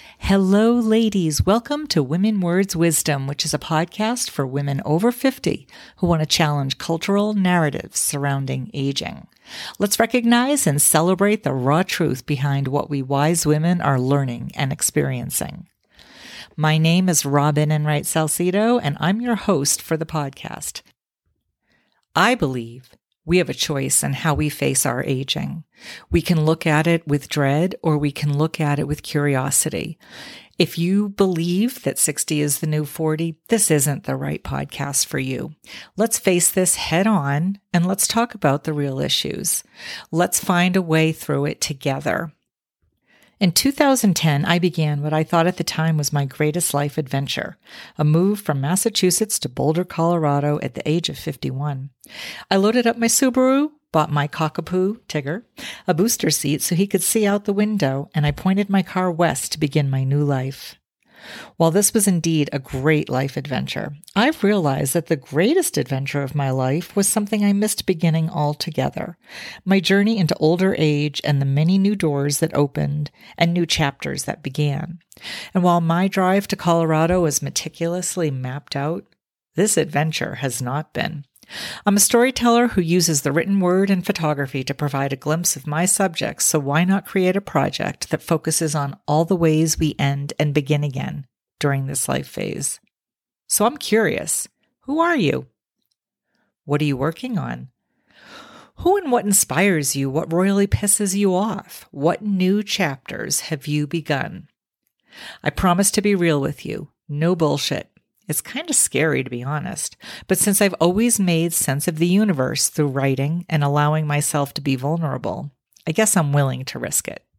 Hello, ladies. Welcome to Women Words Wisdom, which is a podcast for women over 50 who want to challenge cultural narratives surrounding aging. Let's recognize and celebrate the raw truth behind what we wise women are learning and experiencing. My name is Robin Enright Salcido, and I'm your host for the podcast. I believe we have a choice in how we face our aging. We can look at it with dread, or we can look at it with curiosity. If you believe that 60 is the new 40, this isn't the right podcast for you. Let's face this head on, and let's talk about the real issues. Let's find a way through it together. In 2010, I began what I thought at the time was my greatest life adventure, a move from Massachusetts to Boulder, Colorado at the age of 51. I loaded up my Subaru, bought my cockapoo, Tigger, a booster seat so he could see out the window, and I pointed my car west to begin my new life. While this was indeed a great life adventure, I've realized that the greatest adventure of my life was something I missed beginning altogether. My journey into older age and the many new doors that opened and new chapters that began. And while my drive to Colorado is meticulously mapped out, this adventure has not been. I'm a storyteller who uses the written word and photography to provide a glimpse of my subjects, so why not create a project that focuses on all the ways we end and begin again during this life phase? So I'm curious, who are you? What are you working on? Who and what inspires you? What royally pisses you off? What new chapters have you begun? I promise to be real with you. No bullshit. It's kind of scary, to be honest, but since I've always made sense of the universe through writing and allowing myself to be vulnerable, I guess I'm willing to risk it.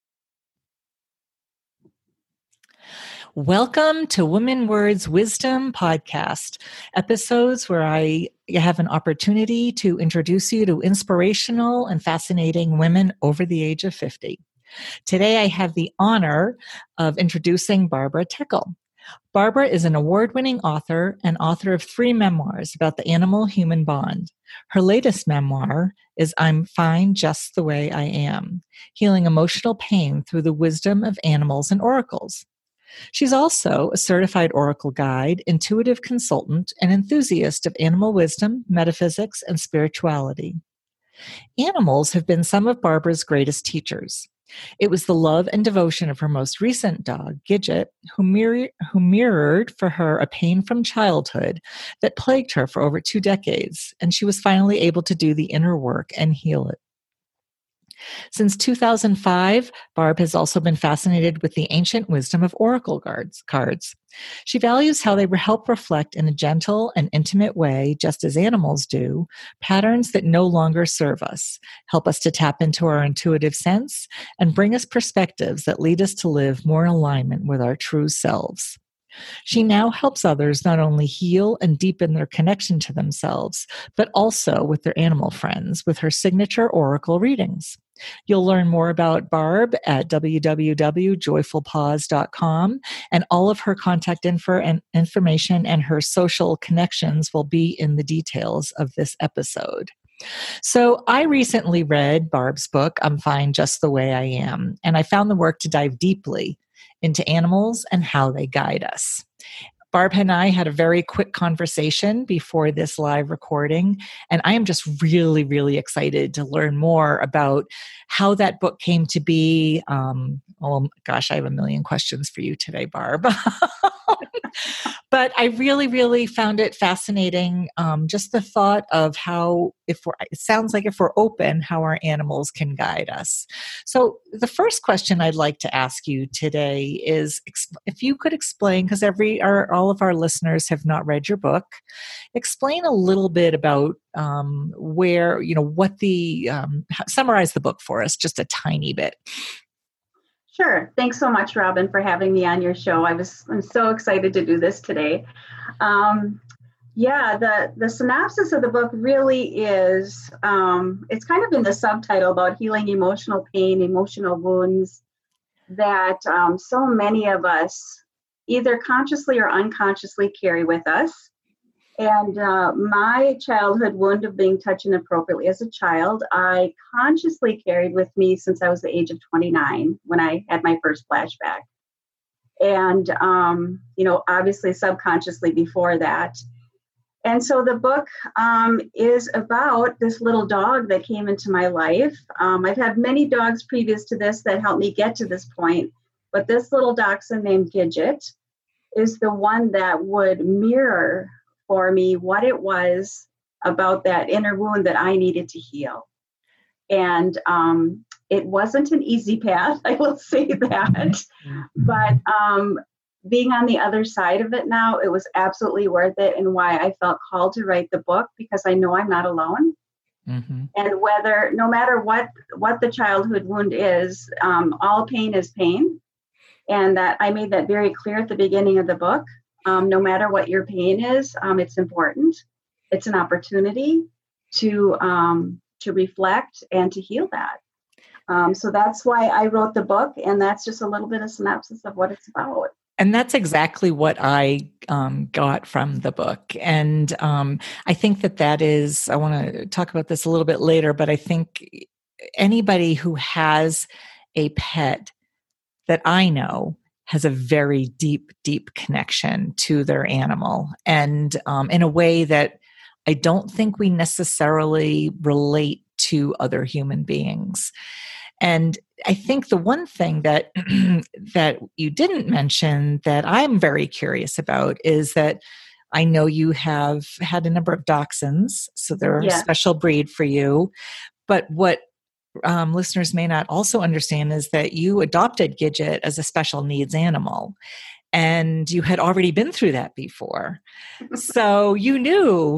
Welcome to Women Words Wisdom Podcast, episodes where I have an opportunity to introduce you to inspirational and fascinating women over the age of 50. Today, I have the honor of introducing Barbara Tickle. Barbara is an award-winning author and author of 3 memoirs about the animal-human bond. Her latest memoir is I'm Fine Just the Way I Am, Healing Emotional Pain Through the Wisdom of Animals and Oracles. She's also a certified oracle guide, intuitive consultant, and enthusiast of animal wisdom, metaphysics, and spirituality. Animals have been some of Barbara's greatest teachers. It was the love and devotion of her most recent dog, Gidget, who mirrored for her a pain from childhood that plagued her for over 2 decades, and she was finally able to do the inner work and heal it. Since 2005, Barb has also been fascinated with the ancient wisdom of oracle cards. She values how they help reflect in a gentle and intimate way, just as animals do, patterns that no longer serve us, help us to tap into our intuitive sense, and bring us perspectives that lead us to live more in alignment with our true selves. She now helps others not only heal and deepen their connection to themselves, but also with their animal friends with her signature oracle readings. You'll learn more about Barb at www.joyfulpause.com, and all of her contact information and her social connections will be in the details of this episode. So I recently read Barb's book, I'm Fine Just the Way I Am, and I found the work to dive deeply into animals and how they guide us. Barb and I had a very quick conversation before this live recording, and I am just really, really excited to learn more about how that book came to be. Oh gosh, I have a million questions for you today, Barb. But I really, really found it fascinating, just the thought of how, it sounds like if we're open, how our animals can guide us. So the first question I'd like to ask you today is if you could explain, because all of our listeners have not read your book, explain a little bit about summarize the book for us just a tiny bit. Sure. Thanks so much, Robin, for having me on your show. I'm so excited to do this today. The synopsis of the book really is, it's kind of in the subtitle about healing emotional pain, emotional wounds that so many of us either consciously or unconsciously carry with us. And my childhood wound of being touched inappropriately as a child, I consciously carried with me since I was the age of 29 when I had my first flashback. And, obviously subconsciously before that. And so the book is about this little dog that came into my life. I've had many dogs previous to this that helped me get to this point, but this little dachshund named Gidget is the one that would mirror for me what it was about that inner wound that I needed to heal. And it wasn't an easy path, I will say that, but being on the other side of it now, it was absolutely worth it, and why I felt called to write the book, because I know I'm not alone. Mm-hmm. And no matter what the childhood wound is, all pain is pain. And that I made that very clear at the beginning of the book. No matter what your pain is, it's important. It's an opportunity to reflect and to heal that. So that's why I wrote the book, and that's just a little bit of synopsis of what it's about. And that's exactly what I got from the book. And I think that is, I want to talk about this a little bit later, but I think anybody who has a pet that I know has a very deep, deep connection to their animal. And in a way that I don't think we necessarily relate to other human beings. And I think the one thing that that you didn't mention that I'm very curious about is that I know you have had a number of dachshunds, so they're a special breed for you. But what listeners may not also understand is that you adopted Gidget as a special needs animal, and you had already been through that before. So you knew.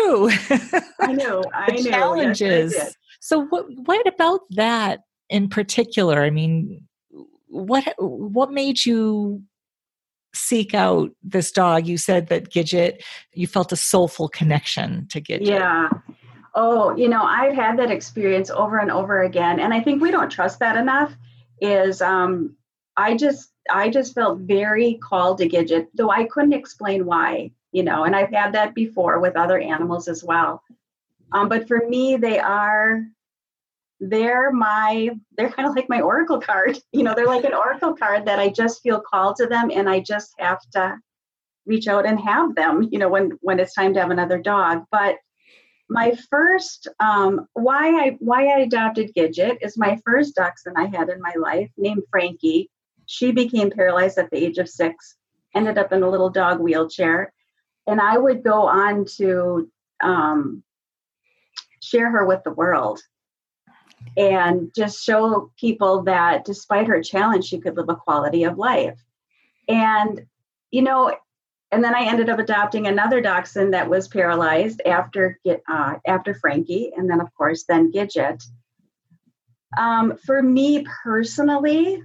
I knew. Challenges. Yes, I did. So what about that in particular? I mean, what made you seek out this dog? You said that Gidget, you felt a soulful connection to Gidget. Yeah. Oh, I've had that experience over and over again. And I think we don't trust that enough is I just felt very called to Gidget, though I couldn't explain why, and I've had that before with other animals as well. But for me, they're kind of like my oracle card. They're like an oracle card that I just feel called to them, and I just have to reach out and have them, when it's time to have another dog. But my first, why I adopted Gidget is my first dachshund I had in my life, named Frankie. She became paralyzed at the age of 6, ended up in a little dog wheelchair, and I would go on to share her with the world and just show people that despite her challenge, she could live a quality of life. And, and then I ended up adopting another dachshund that was paralyzed after Frankie, and then, of course, then Gidget. For me personally,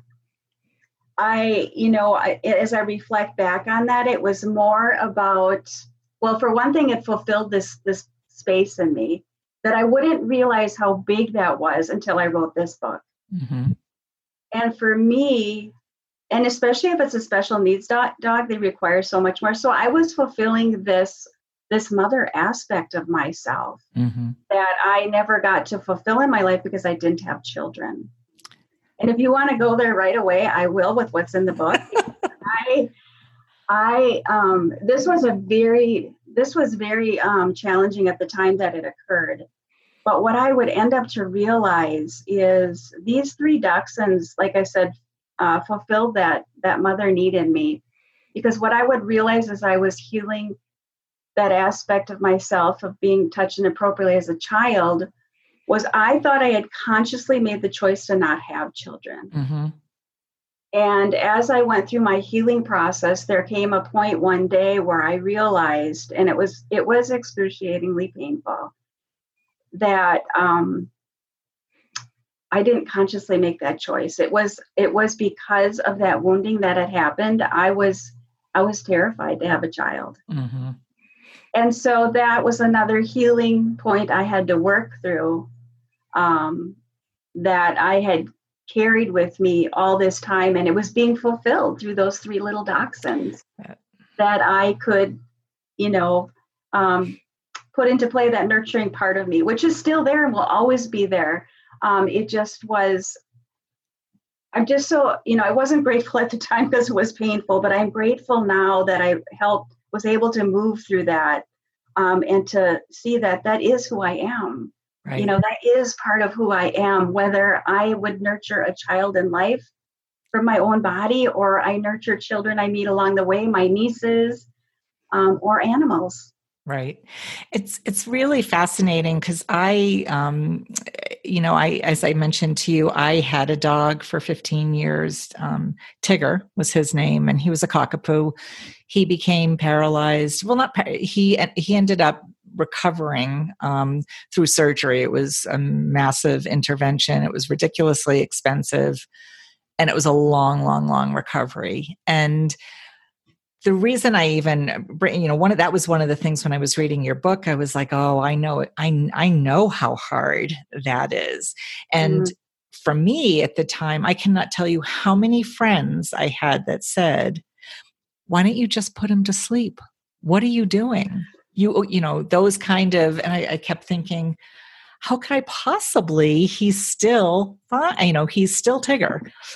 as I reflect back on that, it was more about, well, for one thing, it fulfilled this space in me that I wouldn't realize how big that was until I wrote this book. Mm-hmm. And for me, and especially if it's a special needs dog, they require so much more. So I was fulfilling this mother aspect of myself that I never got to fulfill in my life because I didn't have children. And if you want to go there right away, I will with what's in the book. This was very challenging at the time that it occurred. But what I would end up to realize is these 3 dachshunds, like I said, fulfilled that mother need in me. Because what I would realize as I was healing that aspect of myself of being touched inappropriately as a child was I thought I had consciously made the choice to not have children. Mm-hmm. And as I went through my healing process, there came a point one day where I realized, and it was excruciatingly painful, that I didn't consciously make that choice. It was because of that wounding that had happened. I was terrified to have a child. Mm-hmm. And so that was another healing point I had to work through, that I had carried with me all this time, and it was being fulfilled through those 3 little dachshunds that I could, put into play that nurturing part of me, which is still there and will always be there. It just was I'm just so, I wasn't grateful at the time because it was painful, but I'm grateful now that I was able to move through that, and to see that that is who I am. Right. That is part of who I am, whether I would nurture a child in life from my own body, or I nurture children I meet along the way, my nieces, or animals. Right. It's really fascinating because as I mentioned to you, I had a dog for 15 years. Tigger was his name, and he was a cockapoo. He became paralyzed. Well, he ended up recovering through surgery. It was a massive intervention. It was ridiculously expensive, and it was a long, long, long recovery. And the reason I even bring, that was one of the things when I was reading your book, I was like, oh, I know it. I know how hard that is. And for me at the time, I cannot tell you how many friends I had that said, why don't you just put him to sleep? What are you doing? Those kind of, and I kept thinking, how could I possibly, he's still fine. He's still Tigger.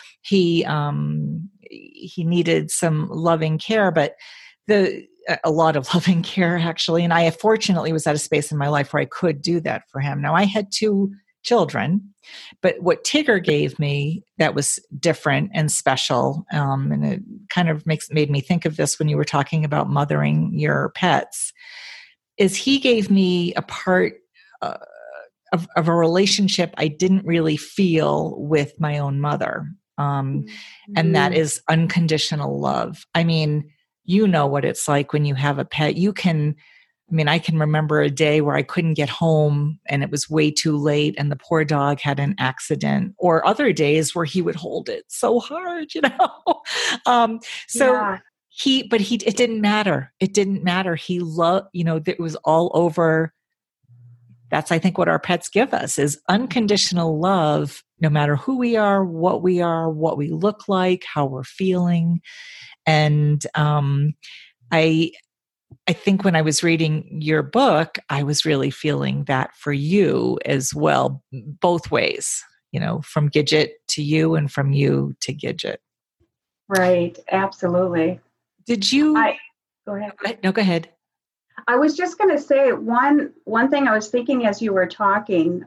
He needed some loving care, but a lot of loving care actually. And I fortunately was at a space in my life where I could do that for him. Now I had 2 children, but what Tigger gave me that was different and special, and it kind of made me think of this when you were talking about mothering your pets, is he gave me a part of a relationship I didn't really feel with my own mother. And that is unconditional love. I mean, what it's like when you have a pet. I can remember a day where I couldn't get home and it was way too late and the poor dog had an accident, or other days where he would hold it so hard, it didn't matter. It didn't matter. He loved, it was all over. That's, I think, what our pets give us is unconditional love, no matter who we are, what we look like, how we're feeling. And I think when I was reading your book, I was really feeling that for you as well, both ways, from Gidget to you and from you to Gidget. Right. Absolutely. Did you? Go ahead. No, go ahead. I was just going to say one thing I was thinking as you were talking,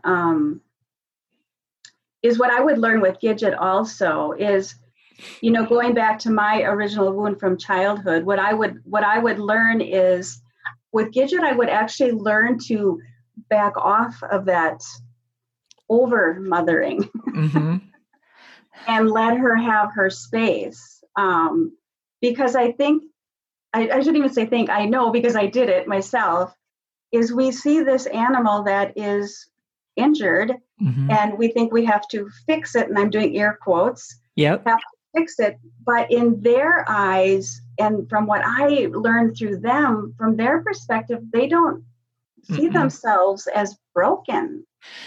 is what I would learn with Gidget also is, going back to my original wound from childhood, what I would learn is with Gidget, I would actually learn to back off of that over mothering and let her have her space. Because I think, I shouldn't even say think, I know because I did it myself, is we see this animal that is injured and we think we have to fix it. And I'm doing air quotes. Yep. Have to fix it. But in their eyes, and from what I learned through them, from their perspective, they don't see themselves as broken.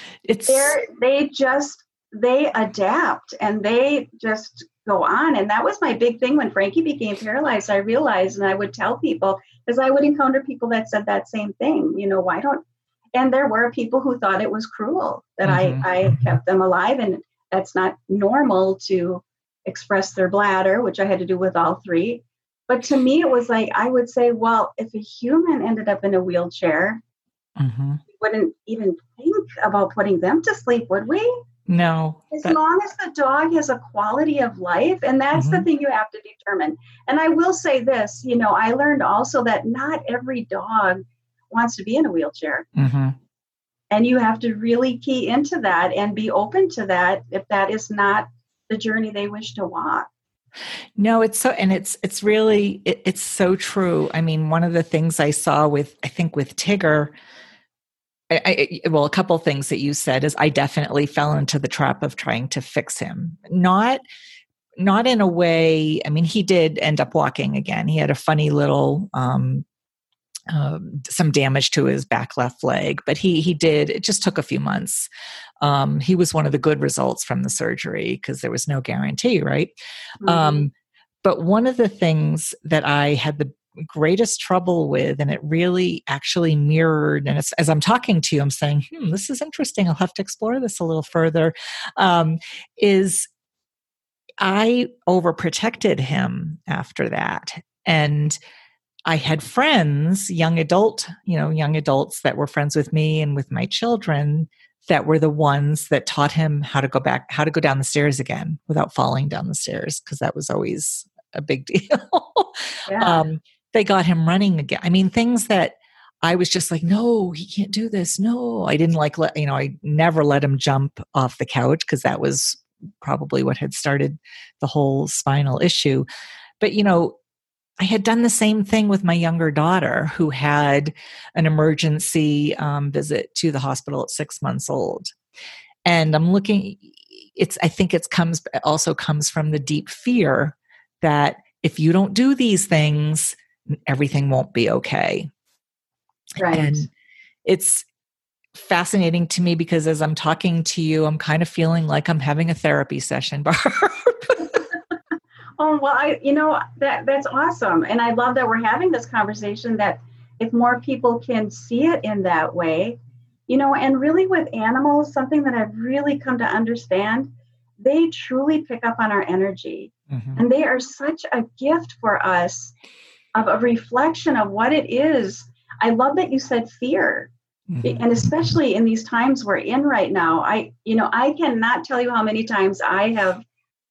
They adapt and they just go on. And that was my big thing when Frankie became paralyzed. I realized, and I would tell people, because I would encounter people that said that same thing, and there were people who thought it was cruel that I kept them alive, and that's not normal to express their bladder, which I had to do with all 3. But to me, it was like, I would say, well, if a human ended up in a wheelchair, we wouldn't even think about putting them to sleep, would we? No. As long as the dog has a quality of life, and that's the thing you have to determine. And I will say this, I learned also that not every dog wants to be in a wheelchair. And you have to really key into that and be open to that if that is not the journey they wish to walk. No, it's so, and it's really, it's so true. I mean, one of the things I saw with Tigger, a couple of things that you said is I definitely fell into the trap of trying to fix him. Not in a way, I mean, he did end up walking again. He had a funny little, some damage to his back left leg, but he did, it just took a few months. He was one of the good results from the surgery because there was no guarantee, right? But one of the things that I had the greatest trouble with, and it really actually mirrored, and it's, as I'm talking to you, I'm saying, this is interesting. I'll have to explore this a little further, is I overprotected him after that. And I had friends, young adults that were friends with me and with my children that were the ones that taught him how to go down the stairs again without falling down the stairs, because that was always a big deal. Yeah. They got him running again. I mean, things that I was just like, no, he can't do this. No, I didn't I never let him jump off the couch, because that was probably what had started the whole spinal issue. But, I had done the same thing with my younger daughter, who had an emergency visit to the hospital at 6 months old. And I'm looking, I think it also comes from the deep fear that if you don't do these things, everything won't be okay. Right. And it's fascinating to me, because as I'm talking to you, I'm kind of feeling like I'm having a therapy session, Barb. Oh, well, that's awesome. And I love that we're having this conversation, that if more people can see it in that way, and really with animals, something that I've really come to understand, they truly pick up on our energy. Mm-hmm. And they are such a gift for us, of a reflection of what it is. I love that you said fear. Mm-hmm. And especially in these times we're in right now, I cannot tell you how many times I have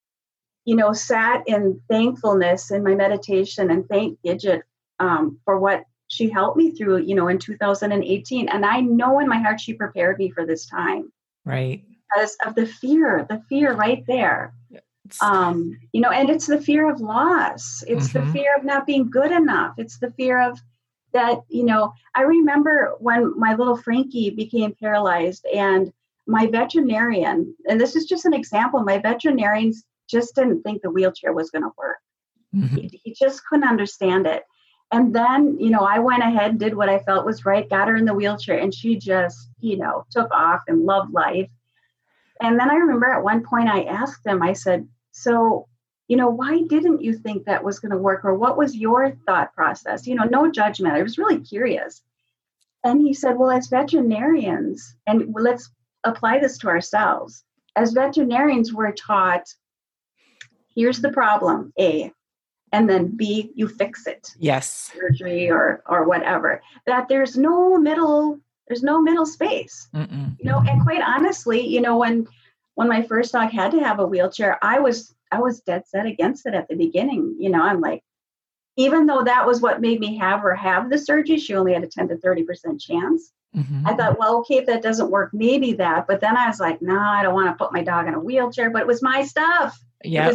sat in thankfulness in my meditation and thank Gidget for what she helped me through, in 2018. And I know in my heart she prepared me for this time. Right. Because of the fear right there. And it's the fear of loss. It's mm-hmm. the fear of not being good enough. It's the fear of that, I remember when my little Frankie became paralyzed, and my veterinarian, and this is just an example, my veterinarian just didn't think the wheelchair was going to work. Mm-hmm. He just couldn't understand it. And then, I went ahead, did what I felt was right, got her in the wheelchair, and she just, took off and loved life. And then I remember at one point I asked him, I said, so, why didn't you think that was going to work? Or what was your thought process? No judgment. I was really curious. And he said, well, as veterinarians, and let's apply this to ourselves. As veterinarians, we're taught, here's the problem, A, and then B, you fix it. Yes. Surgery or whatever. That there's no middle space. Mm-mm. And quite honestly, when my first dog had to have a wheelchair, I was dead set against it at the beginning. I'm like, even though that was what made me have the surgery, she only had a 10 to 30% chance. Mm-hmm. I thought, well, okay, if that doesn't work, maybe that. But then I was like, no, I don't want to put my dog in a wheelchair, but it was my stuff. Yeah.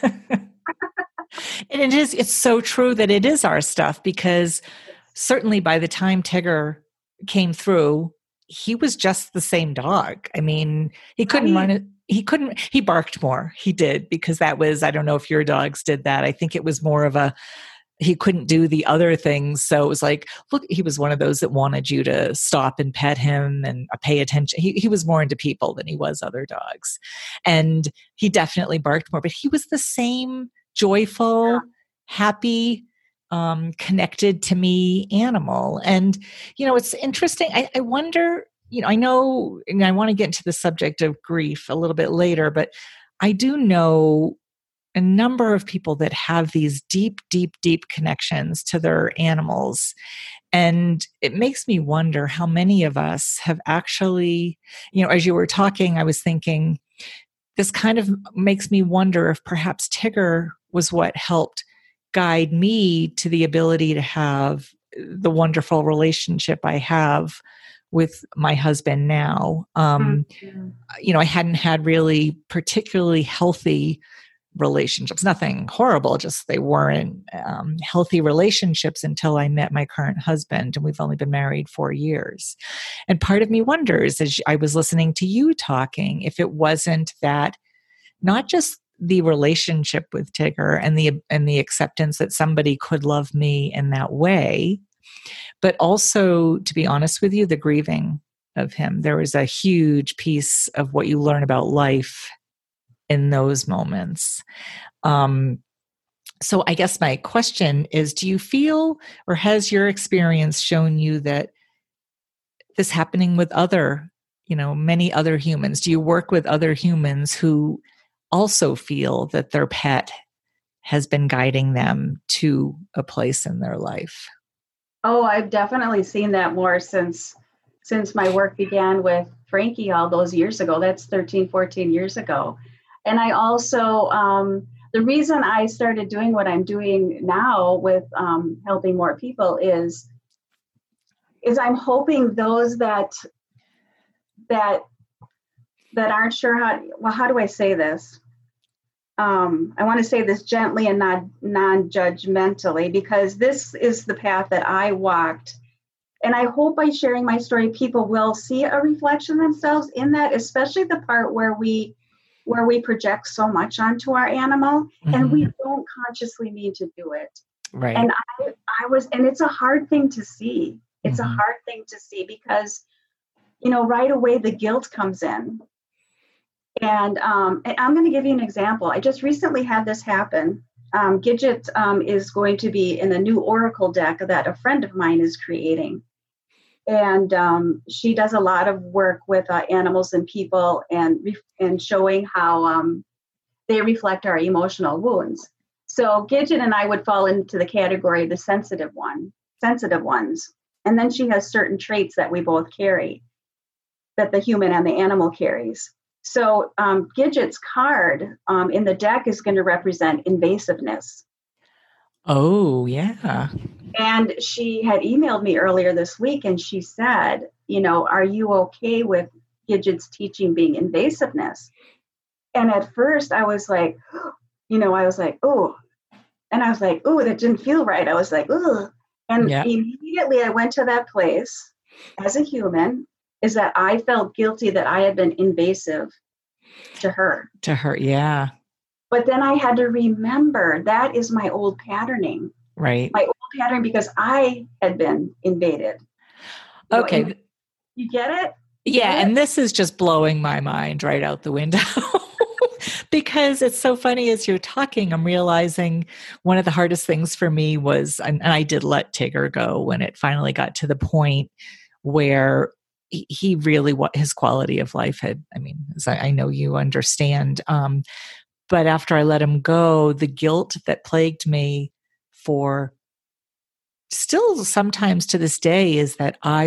And it's so true that it is our stuff, because certainly by the time Tigger came through, he was just the same dog. I mean, he couldn't run it. He barked more. He did, because that was, I don't know if your dogs did that. I think it was more of he couldn't do the other things. So it was like, look, he was one of those that wanted you to stop and pet him and pay attention. He was more into people than he was other dogs. And he definitely barked more, but he was the same joyful, happy, connected to me animal. And, it's interesting. I wonder, I know, and I want to get into the subject of grief a little bit later, but I do know a number of people that have these deep, deep, deep connections to their animals. And it makes me wonder how many of us have actually, as you were talking, I was thinking, this kind of makes me wonder if perhaps Tigger was what helped guide me to the ability to have the wonderful relationship I have with my husband now. I hadn't had really particularly healthy relationships, nothing horrible, just they weren't healthy relationships until I met my current husband, and we've only been married 4 years. And part of me wonders, as I was listening to you talking, if it wasn't that, not just the relationship with Tigger and the acceptance that somebody could love me in that way, but also, to be honest with you, the grieving of him. There was a huge piece of what you learn about life in those moments. So I guess my question is, do you feel, or has your experience shown you that this happening with many other humans? Do you work with other humans who also feel that their pet has been guiding them to a place in their life. Oh, I've definitely seen that more since my work began with Frankie all those years ago. That's 13, 14 years ago. And I also, the reason I started doing what I'm doing now with helping more people is I'm hoping those that aren't sure how do I say this? I want to say this gently and not non-judgmentally, because this is the path that I walked. And I hope by sharing my story, people will see a reflection themselves in that, especially the part where we project so much onto our animal, and we don't consciously mean to do it. Right. And and it's a hard thing to see. It's a hard thing to see because, right away the guilt comes in. And I'm going to give you an example. I just recently had this happen. Gidget is going to be in a new Oracle deck that a friend of mine is creating. And she does a lot of work with animals and people and showing how they reflect our emotional wounds. So Gidget and I would fall into the category of the sensitive ones. And then she has certain traits that we both carry, that the human and the animal carries. So Gidget's card in the deck is going to represent invasiveness. Oh, yeah. And she had emailed me earlier this week and she said, are you okay with Gidget's teaching being invasiveness? And at first I was like, oh. And I was like, oh, that didn't feel right. I was like, oh. And immediately I went to that place as a human, is that I felt guilty that I had been invasive to her. Yeah. But then I had to remember that is my old patterning. Right. My old pattern because I had been invaded. Okay. You get it? Yeah. And this is just blowing my mind right out the window. Because it's so funny as you're talking, I'm realizing one of the hardest things for me was, and I did let Tigger go when it finally got to the point where he really, his quality of life had, as I know you understand, but after I let him go, the guilt that plagued me for still sometimes to this day is that I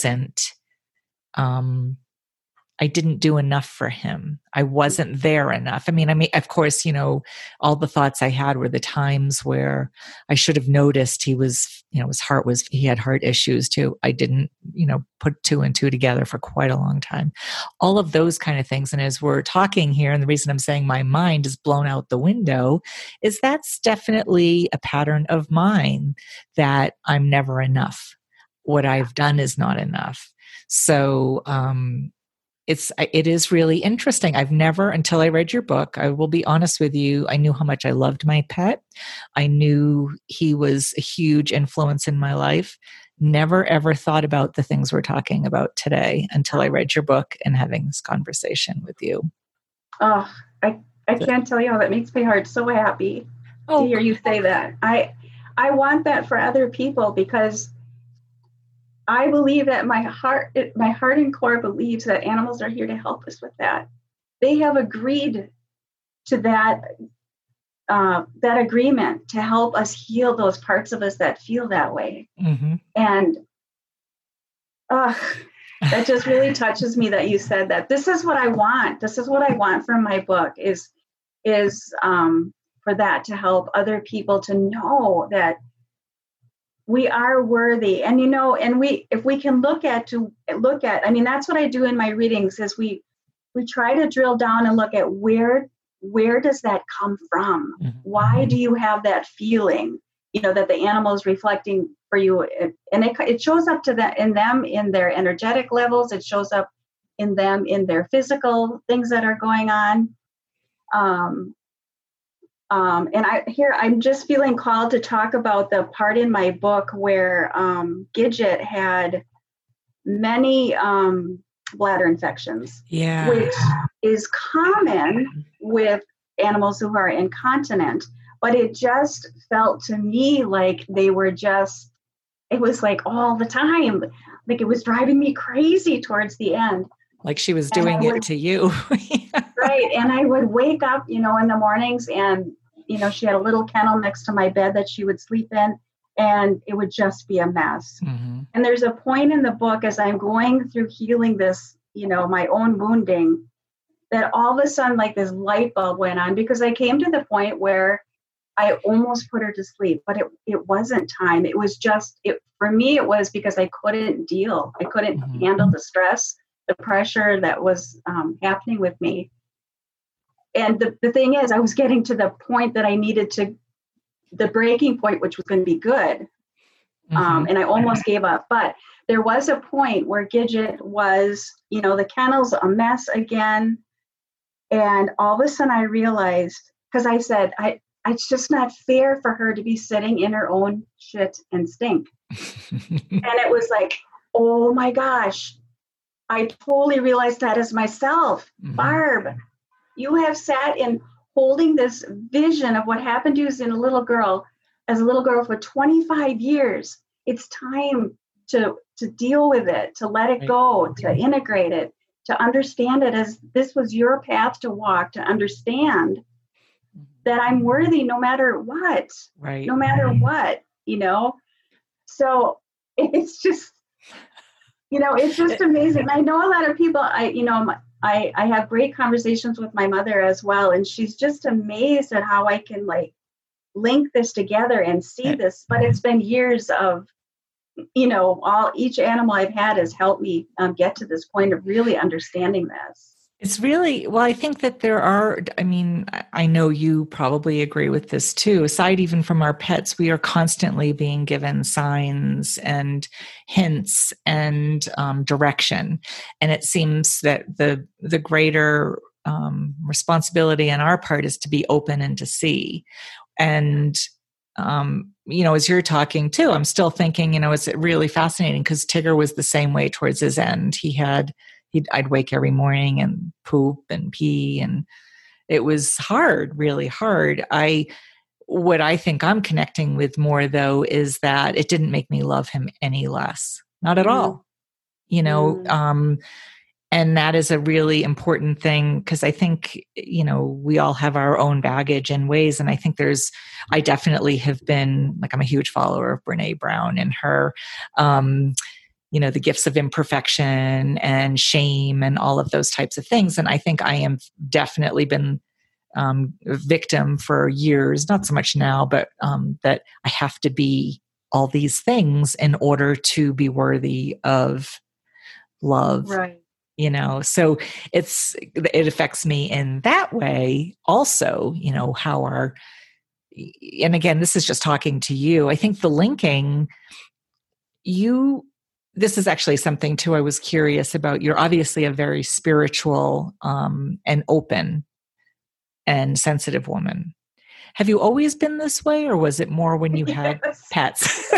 didn't do enough for him. I wasn't there enough. Of course, all the thoughts I had were the times where I should have noticed he had heart issues too. I didn't, put two and two together for quite a long time. All of those kind of things. And as we're talking here, and the reason I'm saying my mind is blown out the window is that's definitely a pattern of mine, that I'm never enough. What I've done is not enough. So, it is really interesting. I've never, until I read your book, I will be honest with you, I knew how much I loved my pet. I knew he was a huge influence in my life. Never ever thought about the things we're talking about today until I read your book and having this conversation with you. Oh, I can't tell you how that makes my heart so happy to hear you say that. I want that for other people because I believe that my heart and core believes that animals are here to help us with that. They have agreed to that agreement to help us heal those parts of us that feel that way. Mm-hmm. And that just really touches me that you said that. This is what I want. This is what I want from my book is for that to help other people to know that we are worthy. And, if we can look at, that's what I do in my readings is we try to drill down and look at where does that come from? Mm-hmm. Why do you have that feeling, that the animal is reflecting for you? And it shows up in them in their energetic levels. It shows up in them in their physical things that are going on. And I'm just feeling called to talk about the part in my book where Gidget had many bladder infections, which is common with animals who are incontinent. But it just felt to me like it was like all the time, like it was driving me crazy towards the end. Like she was And doing it to you. right. And I would wake up, in the mornings and, she had a little kennel next to my bed that she would sleep in, and it would just be a mess. Mm-hmm. And there's a point in the book as I'm going through healing this, my own wounding, that all of a sudden, like this light bulb went on, because I came to the point where I almost put her to sleep, but it wasn't time. It was just, for me, it was because I couldn't deal. I couldn't Mm-hmm. handle the stress, the pressure that was happening with me. And the thing is, I was getting to the point that I needed the breaking point, which was going to be good. Mm-hmm. And I almost gave up. But there was a point where Gidget was, the kennel's a mess again. And all of a sudden I realized, because I said, it's just not fair for her to be sitting in her own shit and stink. And it was like, oh my gosh, I totally realized that as myself. Mm-hmm. Barb, you have sat in holding this vision of what happened to you as a little girl for 25 years. It's time to deal with it, to let it go, to integrate it, to understand it as this was your path to walk, to understand that I'm worthy no matter what, right? No matter what, So it's just, it's just amazing. I know a lot of people, I have great conversations with my mother as well. And she's just amazed at how I can link this together and see this, but it's been years of, each animal I've had has helped me get to this point of really understanding this. It's really, well, I think that I know you probably agree with this too. Aside even from our pets, we are constantly being given signs and hints and direction. And it seems that the greater responsibility on our part is to be open and to see. And, as you're talking too, I'm still thinking, it's really fascinating because Tigger was the same way towards his end. I'd wake every morning and poop and pee, and it was hard, really hard. What I think I'm connecting with more though is that it didn't make me love him any less, not at all, and that is a really important thing because I think, we all have our own baggage and ways. And I think I definitely have been I'm a huge follower of Brene Brown and her, the gifts of imperfection and shame and all of those types of things. And I think I am definitely been a victim for years, not so much now, but that I have to be all these things in order to be worthy of love. Right. So it affects me in that way also, how and again, this is just talking to you. I think the linking this is actually something too I was curious about. You're obviously a very spiritual and open and sensitive woman. Have you always been this way, or was it more when you had pets?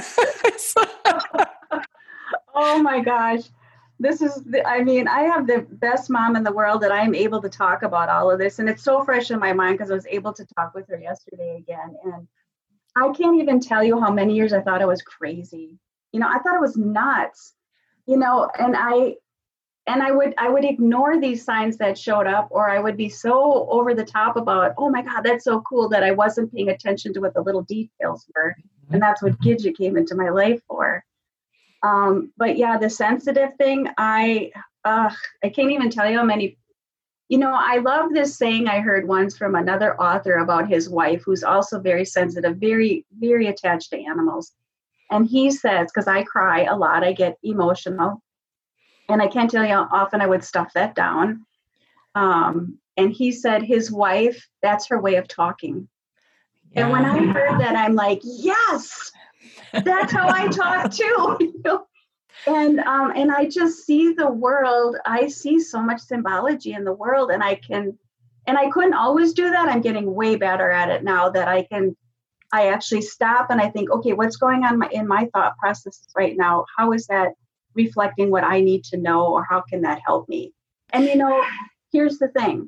Oh my gosh. I have the best mom in the world that I'm able to talk about all of this. And it's so fresh in my mind because I was able to talk with her yesterday again. And I can't even tell you how many years I thought I was crazy. I thought it was nuts, and I would ignore these signs that showed up, or I would be so over the top about, oh my God, that's so cool, that I wasn't paying attention to what the little details were. And that's what Gidget came into my life for. But yeah, the sensitive thing, I can't even tell you how many, I love this saying I heard once from another author about his wife, who's also very sensitive, very, very attached to animals. And he says, because I cry a lot, I get emotional, and I can't tell you how often I would stuff that down. And he said his wife, that's her way of talking. Yeah. And when I heard that, I'm like, yes, that's how I talk too. And I just see the world. I see so much symbology in the world, and I couldn't always do that. I'm getting way better at it now that I actually stop and I think, okay, what's going on in my thought processes right now? How is that reflecting what I need to know, or how can that help me? And here's the thing.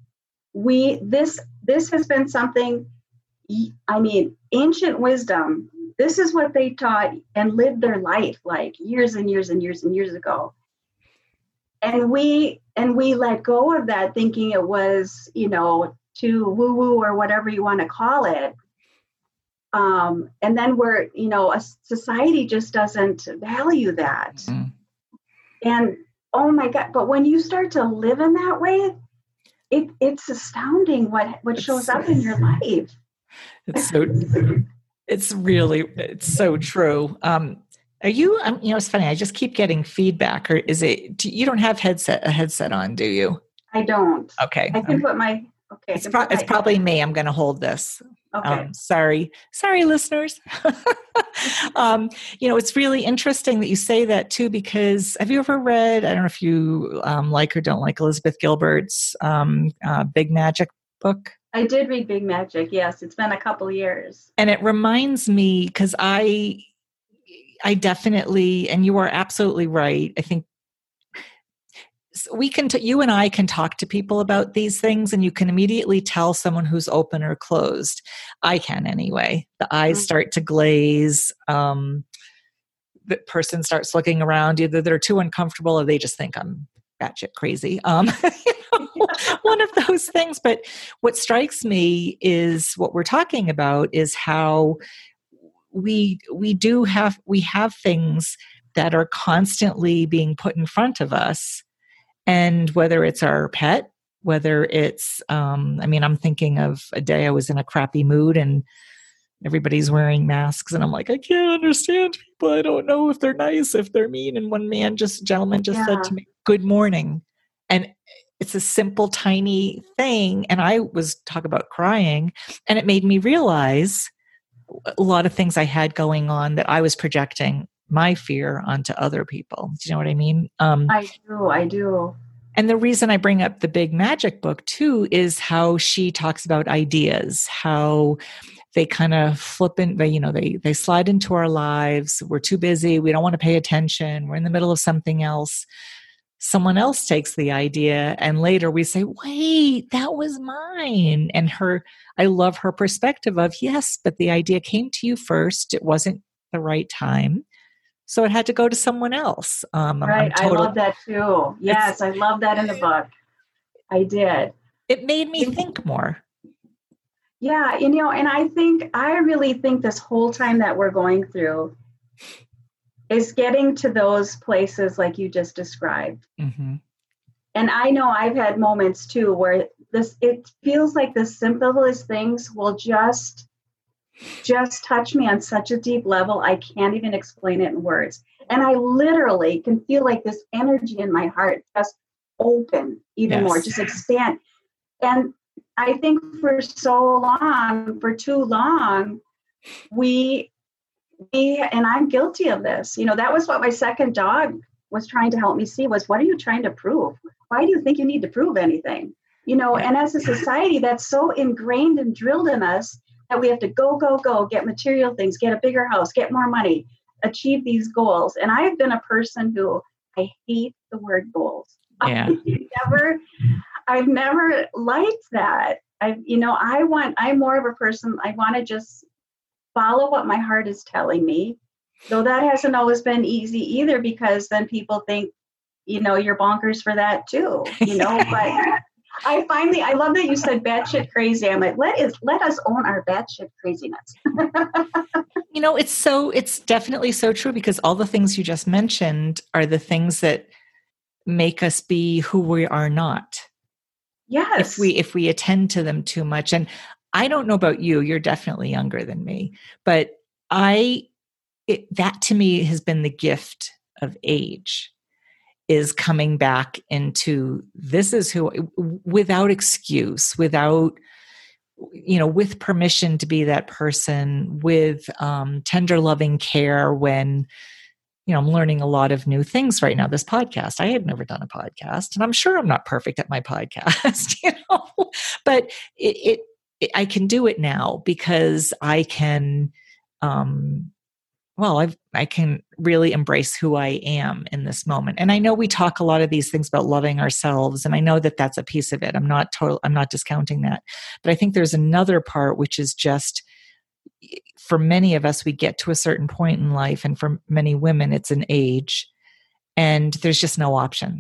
This has been something, ancient wisdom, this is what they taught and lived their life like years and years and years and years ago. And we let go of that, thinking it was, too woo woo or whatever you want to call it. And then a society just doesn't value that. Mm-hmm. And oh my God, but when you start to live in that way, it's astounding what shows up in your life. It's so true. Are you, it's funny, I just keep getting feedback, or is it, you don't have a headset on, do you? I don't. Okay. I can put my, okay. It's probably me. I'm going to hold this. Okay. Sorry, listeners. It's really interesting that you say that too, because have you ever read, I don't know if you like or don't like Elizabeth Gilbert's Big Magic book? I did read Big Magic. Yes. It's been a couple years. And it reminds me, because I definitely, and you are absolutely right. I think you and I can talk to people about these things, and you can immediately tell someone who's open or closed. I can anyway. The eyes start to glaze. The person starts looking around. Either they're too uncomfortable or they just think I'm batshit crazy. One of those things. But what strikes me is what we're talking about is how we have things that are constantly being put in front of us. And whether it's our pet, whether it's, I'm thinking of a day I was in a crappy mood and everybody's wearing masks and I'm like, I can't understand people. I don't know if they're nice, if they're mean. And one gentleman just said to me, good morning. And it's a simple, tiny thing. And I was talking about crying, and it made me realize a lot of things I had going on that I was projecting my fear onto other people. Do you know what I mean? I do. And the reason I bring up the Big Magic book too is how she talks about ideas, how they kind of flip in, they slide into our lives. We're too busy. We don't want to pay attention. We're in the middle of something else. Someone else takes the idea, and later we say, wait, that was mine. And I love her perspective of, yes, but the idea came to you first. It wasn't the right time. So it had to go to someone else. Right. I love that too. Yes, I love that in the book. I did. It made me think more. Yeah. And I really think this whole time that we're going through is getting to those places like you just described. Mm-hmm. And I know I've had moments too where it feels like the simplest things will just touch me on such a deep level, I can't even explain it in words. And I literally can feel like this energy in my heart just open even more, just expand. And I think for too long, and I'm guilty of this, that was what my second dog was trying to help me see was, what are you trying to prove? Why do you think you need to prove anything? And as a society, that's so ingrained and drilled in us that we have to go, get material things, get a bigger house, get more money, achieve these goals. And I have been a person who, I hate the word goals. Yeah. I've never liked that. I'm more of a person, I want to just follow what my heart is telling me. Though that hasn't always been easy either, because then people think, you're bonkers for that too, but I love that you said batshit crazy. I'm like, let us own our batshit craziness. It's definitely so true, because all the things you just mentioned are the things that make us be who we are not. Yes. If we attend to them too much. And I don't know about you, you're definitely younger than me, but that to me has been the gift of age, is coming back into, this is who, without excuse, without, with permission to be that person, with tender loving care when, I'm learning a lot of new things right now. This podcast, I had never done a podcast, and I'm sure I'm not perfect at my podcast, but I can do it now because I can, I can really embrace who I am in this moment. And I know we talk a lot of these things about loving ourselves, and I know that that's a piece of it. I'm not discounting that, but I think there's another part, which is just, for many of us, we get to a certain point in life, and for many women, it's an age, and there's just no option.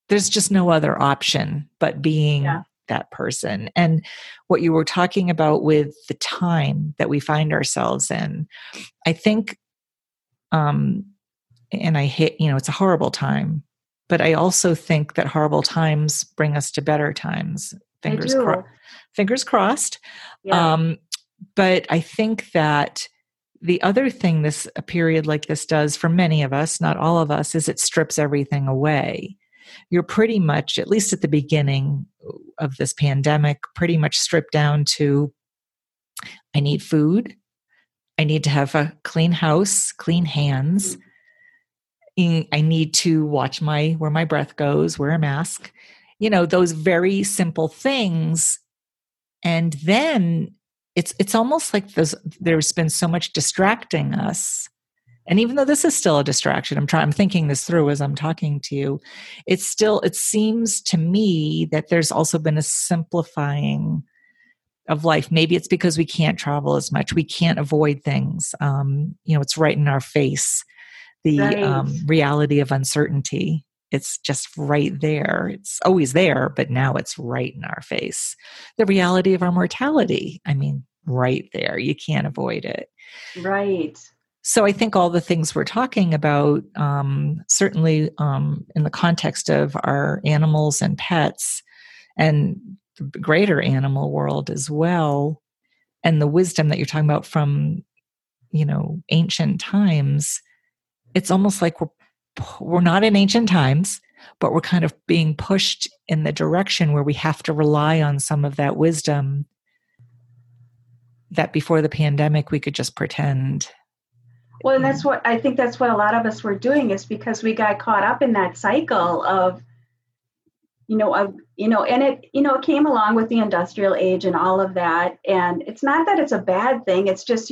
there's just no other option but being that person. And what you were talking about with the time that we find ourselves in, I think, and I hate, it's a horrible time, but I also think that horrible times bring us to better times. Fingers crossed. Yeah. But I think that the other thing a period like this does for many of us, not all of us, is it strips everything away. You're pretty much, at least at the beginning of this pandemic, pretty much stripped down to, I need food. I need to have a clean house, clean hands. I need to watch where my breath goes, wear a mask, those very simple things. And then it's almost like there's been so much distracting us. And even though this is still a distraction, I'm thinking this through as I'm talking to you. It seems to me that there's also been a simplifying of life. Maybe it's because we can't travel as much. We can't avoid things. It's right in our face. The reality of uncertainty. It's just right there. It's always there, but now it's right in our face. The reality of our mortality. Right there. You can't avoid it. Right. So I think all the things we're talking about, certainly in the context of our animals and pets and the greater animal world as well, and the wisdom that you're talking about from, ancient times, it's almost like we're not in ancient times, but we're kind of being pushed in the direction where we have to rely on some of that wisdom that before the pandemic we could just pretend. Well, and that's what a lot of us were doing, is because we got caught up in that cycle of, and it came along with the industrial age and all of that. And it's not that it's a bad thing. It's just,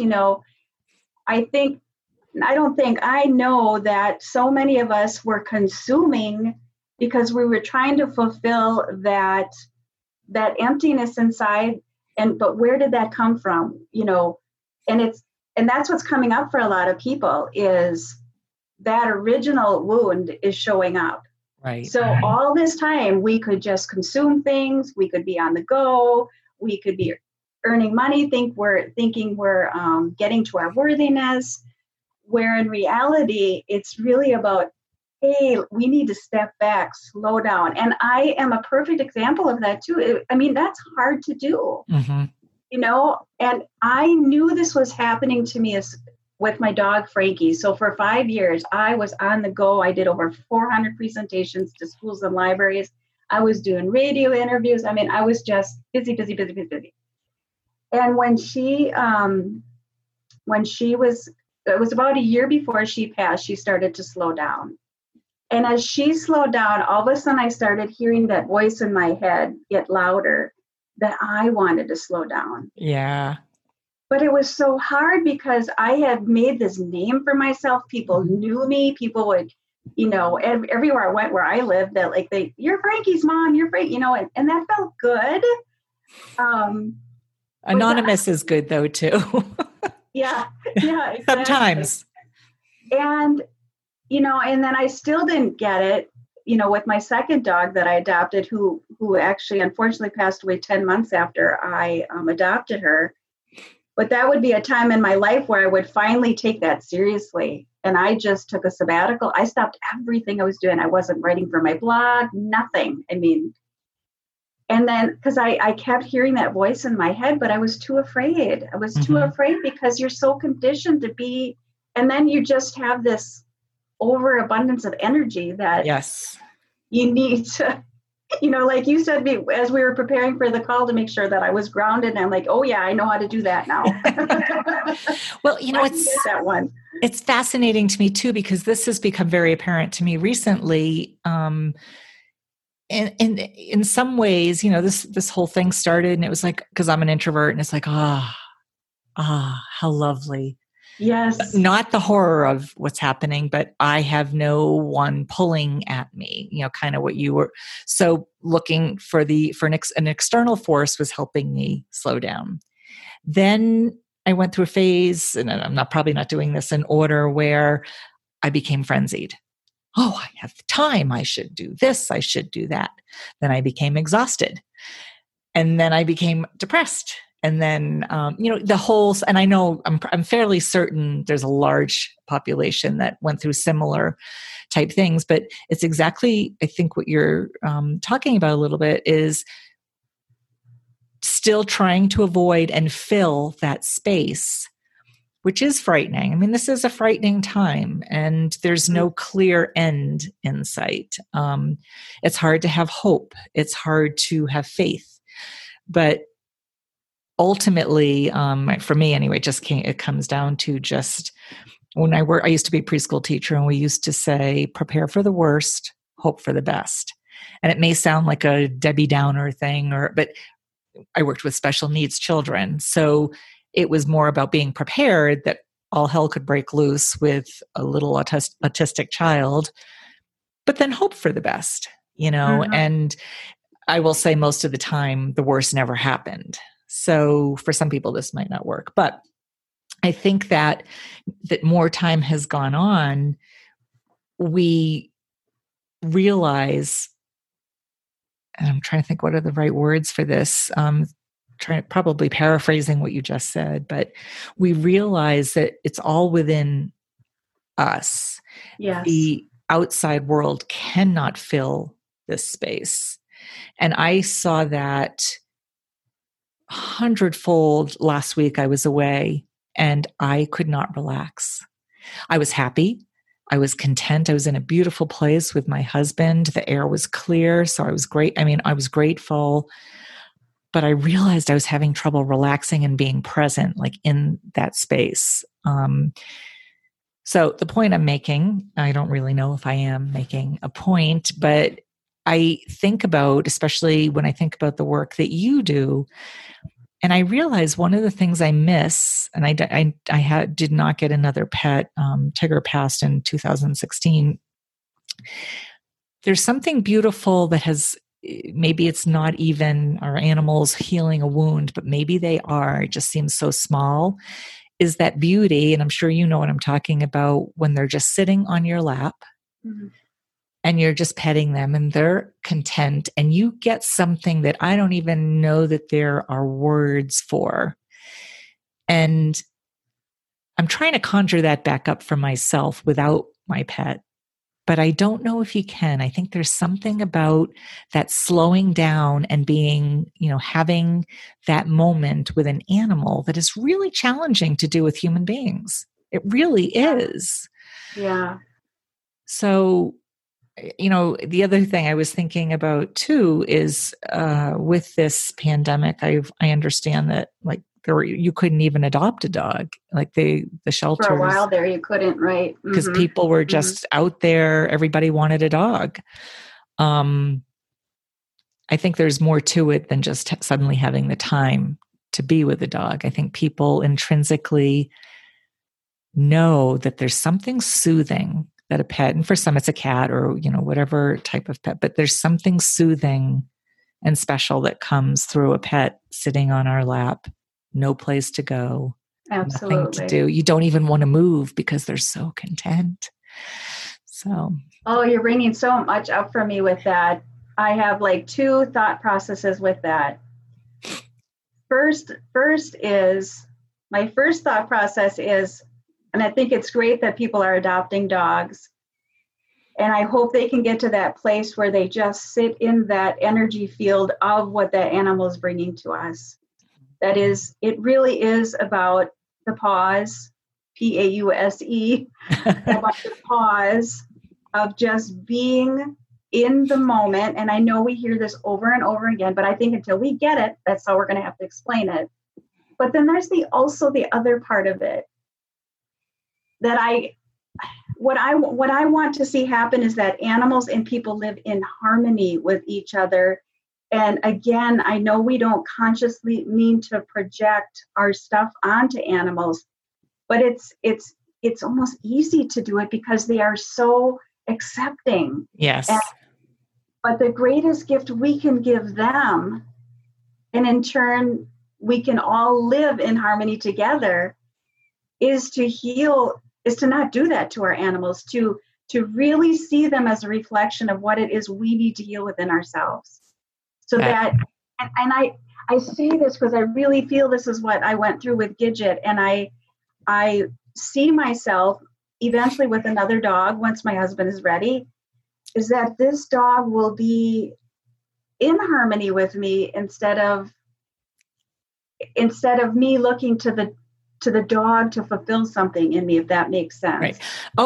I know that so many of us were consuming because we were trying to fulfill that emptiness inside. But where did that come from? And that's what's coming up for a lot of people, is that original wound is showing up. Right. So all this time we could just consume things. We could be on the go. We could be earning money, thinking we're getting to our worthiness, where in reality, it's really about, hey, we need to step back, slow down. And I am a perfect example of that too. That's hard to do. Mm-hmm. And I knew this was happening to me with my dog, Frankie. So for 5 years, I was on the go. I did over 400 presentations to schools and libraries. I was doing radio interviews. I was just busy. And when it was about a year before she passed, she started to slow down. And as she slowed down, all of a sudden I started hearing that voice in my head get louder, that I wanted to slow down. Yeah. But it was so hard because I had made this name for myself. People knew me. People would, everywhere I went where I lived, that you're Frankie's mom, you're Frankie, and that felt good. Anonymous is good though too. Yeah, exactly. Sometimes. And, and then I still didn't get it, with my second dog that I adopted, who actually unfortunately passed away 10 months after I adopted her. But that would be a time in my life where I would finally take that seriously. And I just took a sabbatical. I stopped everything I was doing. I wasn't writing for my blog, nothing. And then, because I kept hearing that voice in my head, but I was too afraid. I was too afraid because you're so conditioned to be, and then you just have this overabundance of energy that you need to, like you said, as we were preparing for the call, to make sure that I was grounded. And I'm like, oh yeah, I know how to do that now. Well, it's fascinating to me too, because this has become very apparent to me recently. And in some ways, this whole thing started, and it was like, because I'm an introvert, and it's like, how lovely. Yes. Not the horror of what's happening, but I have no one pulling at me, kind of what you were. So looking for an external force was helping me slow down. Then I went through a phase, and I'm probably not doing this in order, where I became frenzied. oh, I have time. I should do this. I should do that. Then I became exhausted. And then I became depressed. And then, the whole, and I know I'm fairly certain there's a large population that went through similar type things, but it's exactly, I think what you're talking about a little bit is still trying to avoid and fill that space, which is frightening. I mean, this is a frightening time and there's no clear end in sight. It's hard to have hope. It's hard to have faith, but ultimately, for me anyway, it comes down to just when I used to be a preschool teacher and we used to say, prepare for the worst, hope for the best. And it may sound like a Debbie Downer thing, but I worked with special needs children. So it was more about being prepared that all hell could break loose with a little autistic child, but then hope for the best, and I will say most of the time, the worst never happened. So for some people, this might not work, but I think that more time has gone on, we realize, and I'm trying to think what are the right words for this, probably paraphrasing what you just said, but we realize that it's all within us. Yes. The outside world cannot fill this space. And I saw that 100-fold last week. I was away and I could not relax. I was happy. I was content. I was in a beautiful place with my husband. The air was clear. So I was great. I mean, I was grateful, but I realized I was having trouble relaxing and being present, like in that space. So the point I'm making, I don't really know if I am making a point, but I think about, especially when I think about the work that you do, and I realize one of the things I miss, and I did not get another pet. Tigger passed in 2016. There's something beautiful that maybe it's not even our animals healing a wound, but maybe they are. It just seems so small. Is that beauty, and I'm sure you know what I'm talking about, when they're just sitting on your lap. Mm-hmm. And you're just petting them and they're content and you get something that I don't even know that there are words for. And I'm trying to conjure that back up for myself without my pet, but I don't know if you can. I think there's something about that slowing down and being, having that moment with an animal that is really challenging to do with human beings. It really is. Yeah. So, the other thing I was thinking about too is with this pandemic, I understand that like you couldn't even adopt a dog, like the shelters. For a while there, you couldn't, right? Because people were just out there. Everybody wanted a dog. I think there's more to it than just suddenly having the time to be with a dog. I think people intrinsically know that there's something soothing that a pet, and for some it's a cat or, whatever type of pet, but there's something soothing and special that comes through a pet sitting on our lap, no place to go, absolutely, nothing to do. You don't even want to move because they're so content. So. Oh, you're bringing so much up for me with that. I have like two thought processes with that. First is, my first thought process is, and I think it's great that people are adopting dogs. And I hope they can get to that place where they just sit in that energy field of what that animal is bringing to us. That is, it really is about the pause, Pause, about the pause of just being in the moment. And I know we hear this over and over again, but I think until we get it, that's how we're going to have to explain it. But then there's also the other part of it. That what I want to see happen is that animals and people live in harmony with each other. And again, I know we don't consciously mean to project our stuff onto animals, but it's almost easy to do it because they are so accepting. Yes. But the greatest gift we can give them, and in turn, we can all live in harmony together, is to heal, is to not do that to our animals, to to really see them as a reflection of what it is we need to heal within ourselves. So that, and I say this because I really feel this is what I went through with Gidget, and I see myself eventually with another dog once my husband is ready, is that this dog will be in harmony with me instead of me looking to the dog to fulfill something in me, if that makes sense. Right.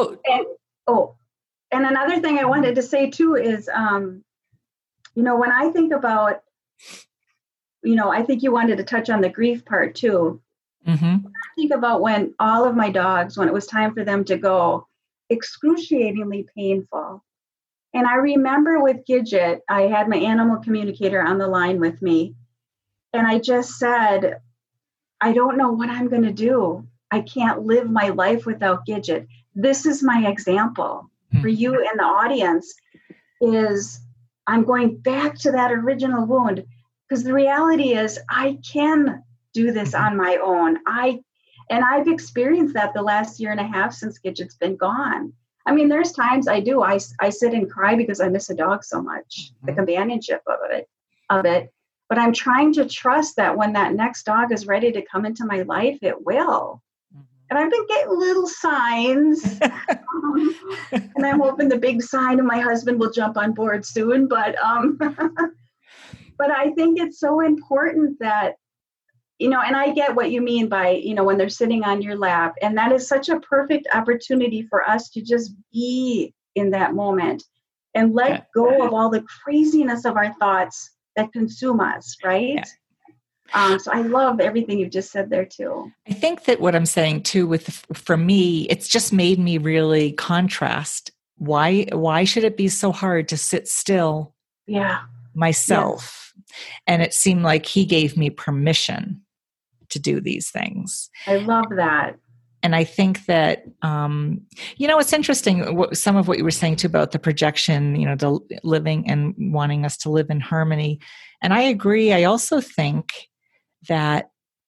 And another thing I wanted to say too is, when I think about, I think you wanted to touch on the grief part too. Mm-hmm. I think about when all of my dogs, when it was time for them to go, excruciatingly painful. And I remember with Gidget, I had my animal communicator on the line with me. And I just said, I don't know what I'm going to do. I can't live my life without Gidget. This is my example for you in the audience, is I'm going back to that original wound, because the reality is I can do this on my own. I've experienced that the last year and a half since Gidget's been gone. I mean, there's times I do. I sit and cry because I miss a dog so much, the companionship of it. But I'm trying to trust that when that next dog is ready to come into my life, it will. And I've been getting little signs. And I'm hoping the big sign of my husband will jump on board soon. But but I think it's so important that, and I get what you mean by, when they're sitting on your lap. And that is such a perfect opportunity for us to just be in that moment and let go of all the craziness of our thoughts that consume us, right? Yeah. So I love everything you just said there too. I think that what I'm saying too, for me, it's just made me really contrast. Why should it be so hard to sit still? Yeah. Myself. Yeah. And it seemed like he gave me permission to do these things. I love that. And I think that, it's interesting, some of what you were saying too about the projection, the living and wanting us to live in harmony. And I agree. I also think that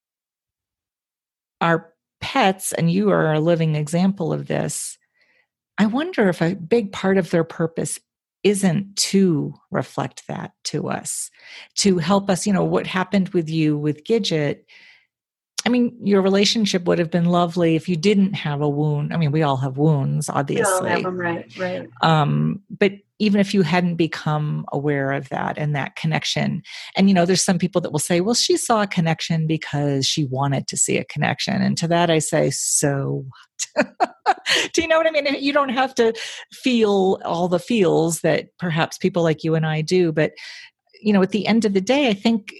our pets, and you are a living example of this, I wonder if a big part of their purpose isn't to reflect that to us, to help us, what happened with you with Gidget. I mean, your relationship would have been lovely if you didn't have a wound. I mean, we all have wounds, obviously. We all have them, right. But even if you hadn't become aware of that and that connection, and, there's some people that will say, well, she saw a connection because she wanted to see a connection. And to that I say, so what? Do you know what I mean? You don't have to feel all the feels that perhaps people like you and I do. But, at the end of the day, I think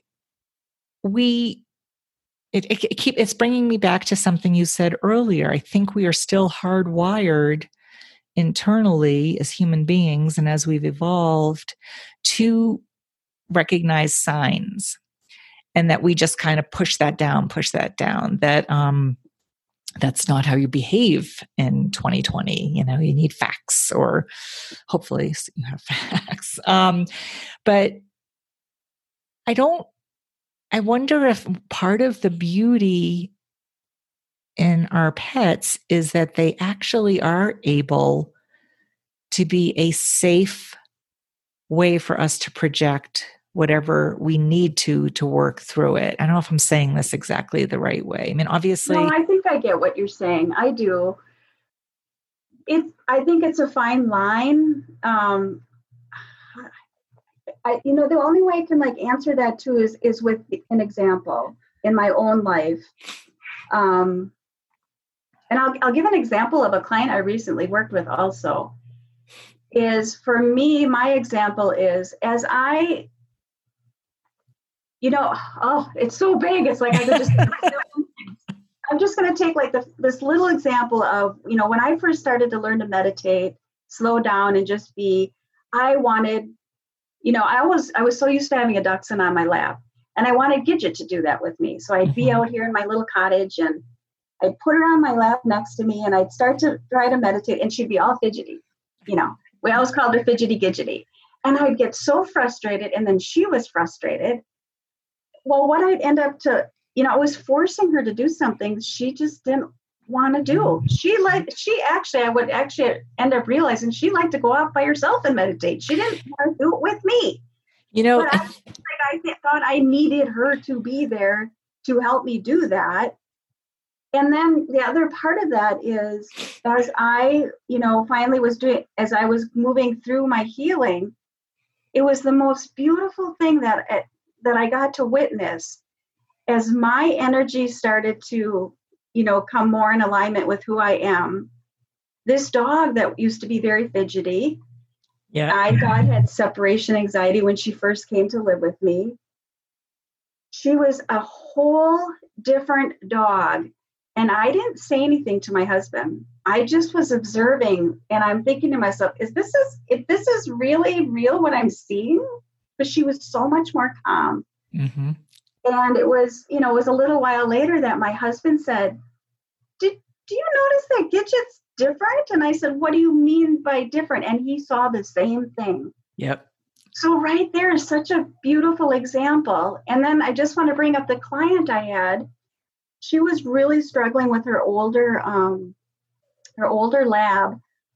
it's bringing me back to something you said earlier. I think we are still hardwired internally as human beings, and as we've evolved, to recognize signs, and that we just kind of push that down, that that's not how you behave in 2020. You need facts, or hopefully you have facts. But I wonder if part of the beauty in our pets is that they actually are able to be a safe way for us to project whatever we need to work through it. I don't know if I'm saying this exactly the right way. I mean, obviously. No, I think I get what you're saying. I do. I think it's a fine line. The only way I can answer that too is with an example in my own life. And I'll give an example of a client I recently worked with also. Is for me, my example is as I, it's so big. It's like I could just, I'm just going to take this little example of, when I first started to learn to meditate, slow down and just be, I wanted, I was so used to having a dachshund on my lap, and I wanted Gidget to do that with me. So I'd be out here in my little cottage, and I'd put her on my lap next to me, and I'd start to try to meditate, and she'd be all fidgety. We always called her fidgety Gidgety. And I'd get so frustrated, and then she was frustrated. Well, what I'd end up to, I was forcing her to do something she just didn't want to do. I would actually end up realizing she liked to go off by herself and meditate. She didn't want to do it with me. You know, but I thought I needed her to be there to help me do that. And then the other part of that is, as I, finally as I was moving through my healing, it was the most beautiful thing that I got to witness as my energy started to, come more in alignment with who I am. This dog that used to be very fidgety, I thought had separation anxiety when she first came to live with me. She was a whole different dog. And I didn't say anything to my husband. I just was observing, and I'm thinking to myself, if this is really real what I'm seeing? But she was so much more calm. Mm-hmm. And it was a little while later that my husband said, do you notice that Gidget's different? And I said, what do you mean by different? And he saw the same thing. Yep. So right there is such a beautiful example. And then I just want to bring up the client I had. She was really struggling with her older lab,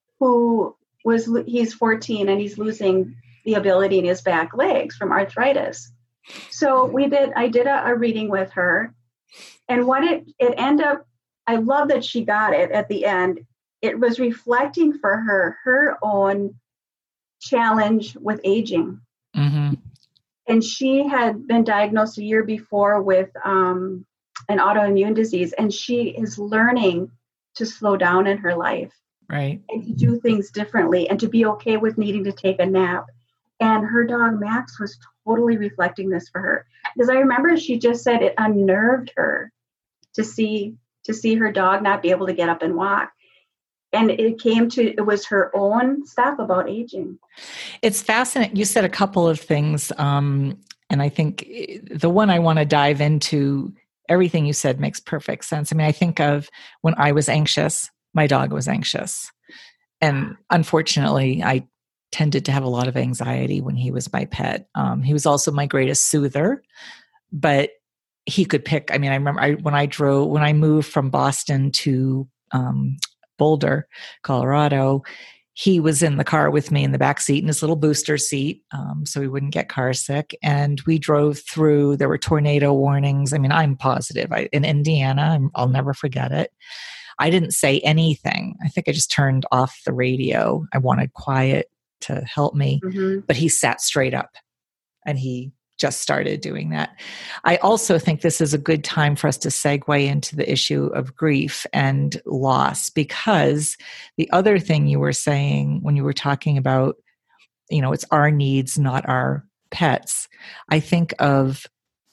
he's 14 and he's losing the ability in his back legs from arthritis. So I did a reading with her, and what it ended up, I love that she got it at the end. It was reflecting for her own challenge with aging. Mm-hmm. And she had been diagnosed a year before with an autoimmune disease, and she is learning to slow down in her life, right, and to do things differently, and to be okay with needing to take a nap. And her dog Max was totally reflecting this for her, because I remember she just said it unnerved her to see her dog not be able to get up and walk. And it was her own stuff about aging. It's fascinating. You said a couple of things, and I think the one I want to dive into, everything you said makes perfect sense. I mean, I think of when I was anxious, my dog was anxious. And unfortunately, I tended to have a lot of anxiety when he was my pet. He was also my greatest soother, but he could pick. I mean, I remember when I moved from Boston to Boulder, Colorado, he was in the car with me in the back seat in his little booster seat, so he wouldn't get car sick. And we drove through, there were tornado warnings. I mean, I'm positive. In Indiana, I'll never forget it. I didn't say anything. I think I just turned off the radio. I wanted quiet to help me, but he sat straight up and he just started doing that. I also think this is a good time for us to segue into the issue of grief and loss, because the other thing you were saying when you were talking about, it's our needs, not our pets. I think of,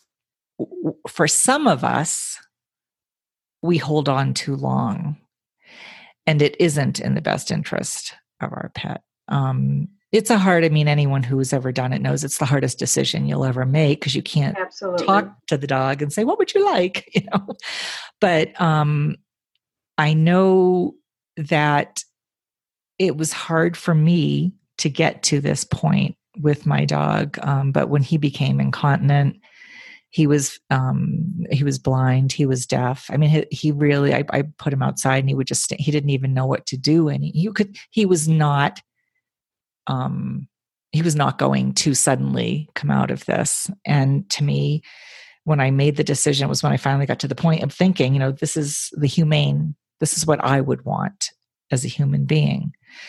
for some of us, we hold on too long, and it isn't in the best interest of our pet. Anyone who's ever done it knows it's the hardest decision you'll ever make, because you can't talk to the dog and say, what would you like? But I know that it was hard for me to get to this point with my dog. But when he became incontinent, he was blind, he was deaf. I mean, he really, I put him outside and he would just he didn't even know what to do. And he was not going to suddenly come out of this. And to me, when I made the decision, was when I finally got to the point of thinking, this is what I would want as a human being.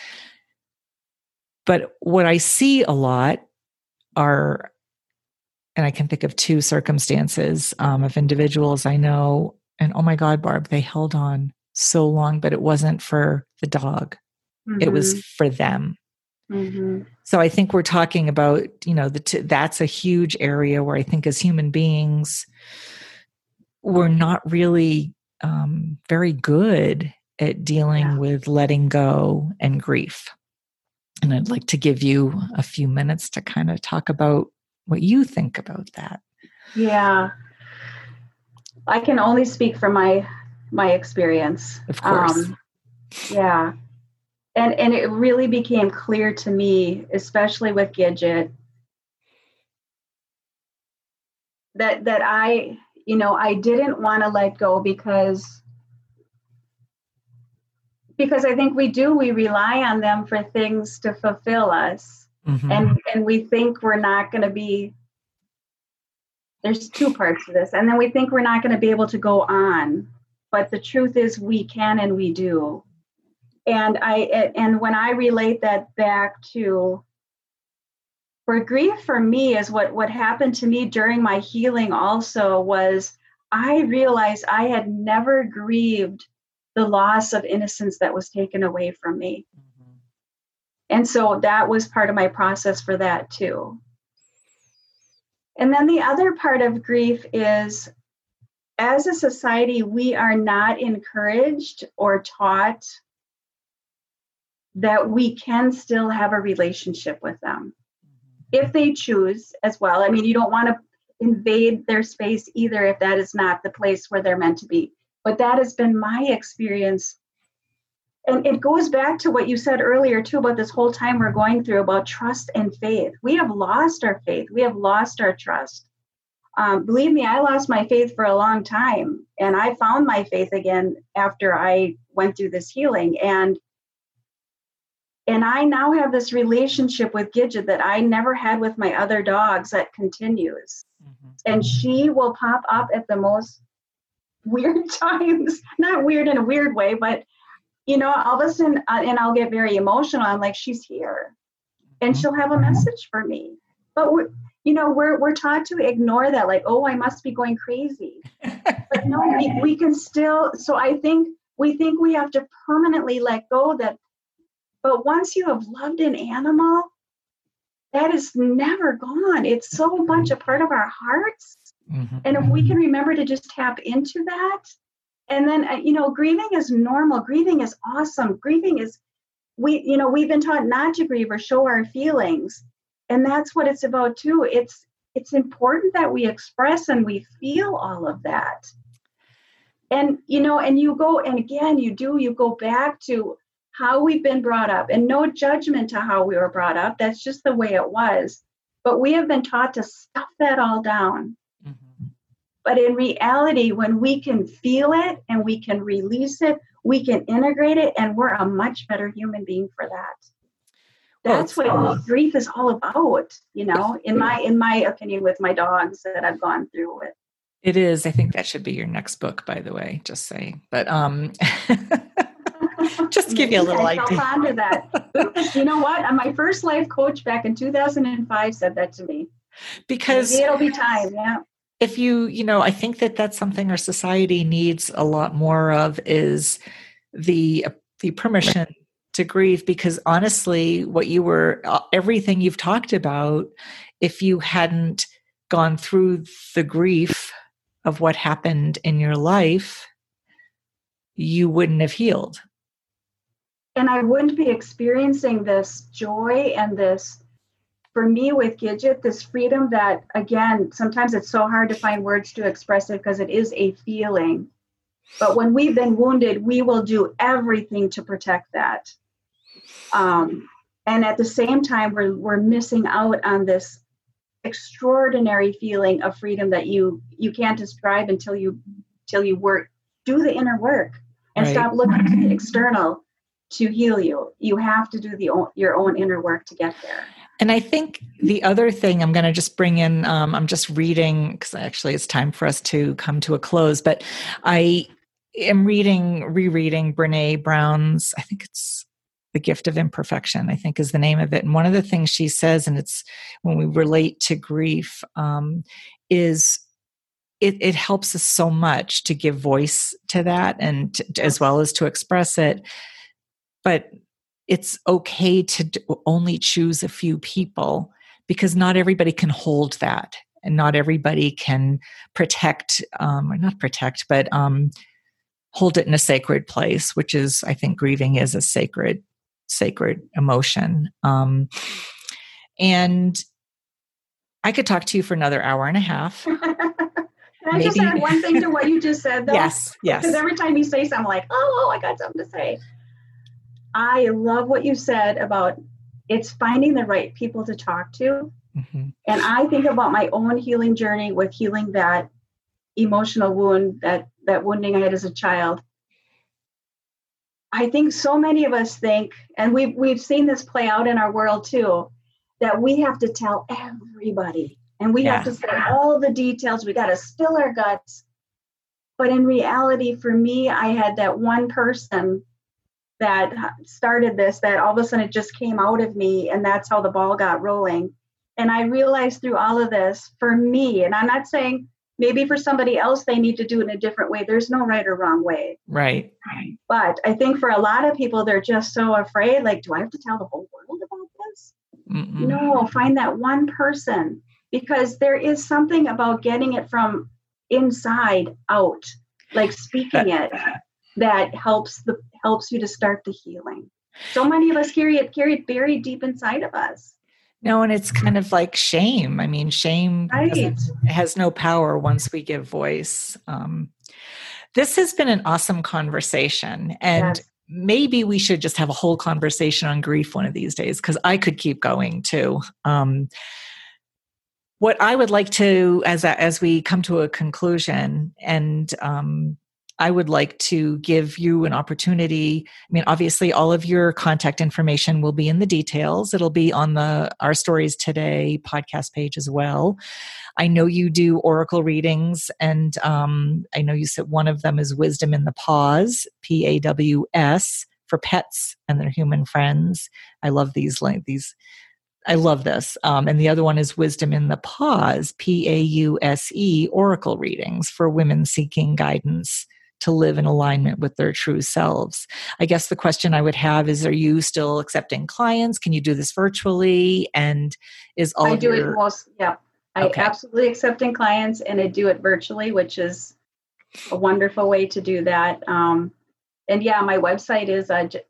But what I see a lot are, and I can think of two circumstances of individuals I know, and oh my God, Barb, they held on so long, but it wasn't for the dog. Mm-hmm. It was for them. Mm-hmm. So I think we're talking about, that's a huge area where I think as human beings, we're not really very good at dealing with letting go and grief. And I'd like to give you a few minutes to kind of talk about what you think about that. Yeah. I can only speak from my experience. Of course. Yeah. And it really became clear to me, especially with Gidget, that I didn't want to let go, because Because I think we rely on them for things to fulfill us. And we think we're not going to be, there's two parts to this. And then we think we're not going to be able to go on. But the truth is we can and we do. And when I relate that back to, for grief for me is what happened to me during my healing also was I realized I had never grieved the loss of innocence that was taken away from me. And so that was part of my process for that too. And then the other part of grief is, as a society, we are not encouraged or taught that we can still have a relationship with them if they choose as well. I mean, you don't want to invade their space either if that is not the place where they're meant to be. But that has been my experience. And it goes back to what you said earlier, too, about this whole time we're going through about trust and faith. We have lost our faith. We have lost our trust. Believe me, I lost my faith for a long time. And I found my faith again after I went through this healing. And I now have this relationship with Gidget that I never had with my other dogs that continues. And she will pop up at the most weird times, not weird in a weird way, but, all of a sudden, and I'll get very emotional. I'm like, she's here and she'll have a message for me. But we're taught to ignore that. Like, oh, I must be going crazy. But no, we can still. So I think we have to permanently let go that. But once you have loved an animal, that is never gone. It's so much a part of our hearts. And if we can remember to just tap into that, and then, grieving is normal. Grieving is awesome. Grieving is, we've been taught not to grieve or show our feelings. And that's what it's about too. It's important that we express and we feel all of that. And, and you go, and again, you go back to how we've been brought up, and no judgment to how we were brought up. That's just the way it was. But we have been taught to stuff that all down. But in reality, when we can feel it and we can release it, we can integrate it, and we're a much better human being for that. That's what grief is all about, in my opinion, with my dogs that I've gone through with. It is. I think that should be your next book, by the way, just saying. But just to give you a little idea. I fond of that. You know what? My first life coach back in 2005 said that to me. Because maybe it'll be time, yeah. If I think that that's something our society needs a lot more of, is the permission to grieve. Because honestly, everything you've talked about, if you hadn't gone through the grief of what happened in your life, you wouldn't have healed. And I wouldn't be experiencing this joy and this, for me with Gidget, this freedom that, again, sometimes it's so hard to find words to express it because it is a feeling. But when we've been wounded, we will do everything to protect that. And at the same time, we're missing out on this extraordinary feeling of freedom that you can't describe until you do the inner work and stop looking to the external to heal you. You have to do your own inner work to get there. And I think the other thing I'm going to just bring in, I'm just reading, because actually it's time for us to come to a close, but I am rereading Brene Brown's, I think it's The Gift of Imperfection, I think is the name of it. And one of the things she says, and it's when we relate to grief, is it helps us so much to give voice to that and as well as to express it. But it's okay to only choose a few people, because not everybody can hold that, and not everybody can hold it in a sacred place, which is, I think grieving is a sacred emotion. And I could talk to you for another hour and a half. Can I just add one thing to what you just said, though? Yes. Because every time you say something, I'm like, oh, I got something to say. I love what you said about it's finding the right people to talk to. And I think about my own healing journey with healing that emotional wound, that wounding I had as a child. I think so many of us think, and we've seen this play out in our world too, that we have to tell everybody and we have to say all the details. We got to spill our guts. But in reality, for me, I had that one person that started this, that all of a sudden it just came out of me, and that's how the ball got rolling. And I realized through all of this, for me, and I'm not saying maybe for somebody else they need to do it in a different way. There's no right or wrong way. Right. But I think for a lot of people, they're just so afraid, like, do I have to tell the whole world about this? Mm-mm. No, find that one person, because there is something about getting it from inside out, like speaking it, that helps you to start the healing. So many of us carry it buried deep inside of us. No, and it's kind of like shame. I mean, shame has no power once we give voice. This has been an awesome conversation, and maybe we should just have a whole conversation on grief one of these days, because I could keep going too. What I would like to, as we come to a conclusion, and I would like to give you an opportunity. I mean, obviously, all of your contact information will be in the details. It'll be on the Our Stories Today podcast page as well. I know you do oracle readings, and I know you said one of them is Wisdom in the Paws, PAWS, for pets and their human friends. I love these. I love this. And the other one is Wisdom in the Pause, PAUSE, oracle readings for women seeking guidance to live in alignment with their true selves. I guess the question I would have is, are you still accepting clients? Can you do this virtually? And is all I do it most, yeah. I absolutely accepting clients, and I do it virtually, which is a wonderful way to do that. And yeah, my website is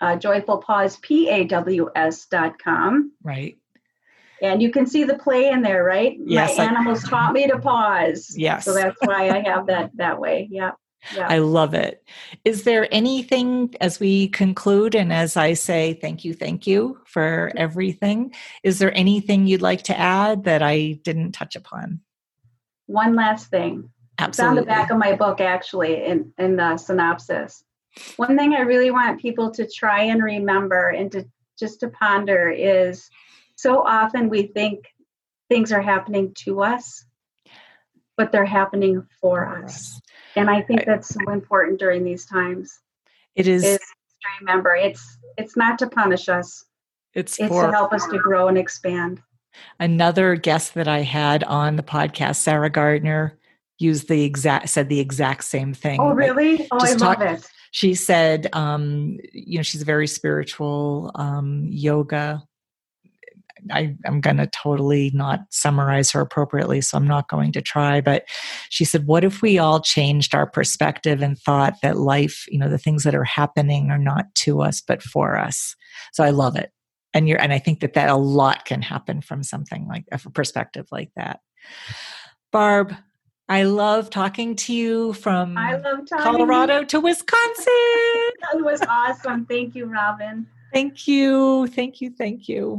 joyfulpause.com. Right. And you can see the play in there, right? Yes, my animals taught me to pause. Yes. So that's why I have that way. Yeah. Yeah. I love it. Is there anything, as we conclude and as I say thank you for everything, is there anything you'd like to add that I didn't touch upon? One last thing. Absolutely. It's on the back of my book, actually, in the synopsis. One thing I really want people to try and remember and to ponder is, so often we think things are happening to us, but they're happening for us. And I think that's so important during these times. It is to remember it's not to punish us. It's to help us to grow and expand. Another guest that I had on the podcast, Sarah Gardner, said the exact same thing. Oh, really? I love it. She said, she's very spiritual, yoga. I'm going to totally not summarize her appropriately, so I'm not going to try. But she said, what if we all changed our perspective and thought that life, the things that are happening are not to us, but for us? So I love it. And I think that a lot can happen from something like a perspective like that. Barb, I love talking to you from Colorado to Wisconsin. That was awesome. Thank you, Robin. Thank you. Thank you. Thank you.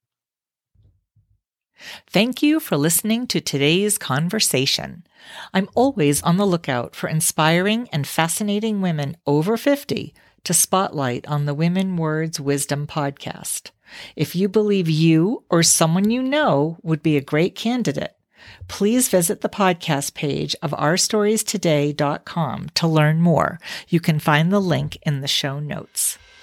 Thank you for listening to today's conversation. I'm always on the lookout for inspiring and fascinating women over 50 to spotlight on the Women Words Wisdom podcast. If you believe you or someone you know would be a great candidate, please visit the podcast page of ourstoriestoday.com to learn more. You can find the link in the show notes.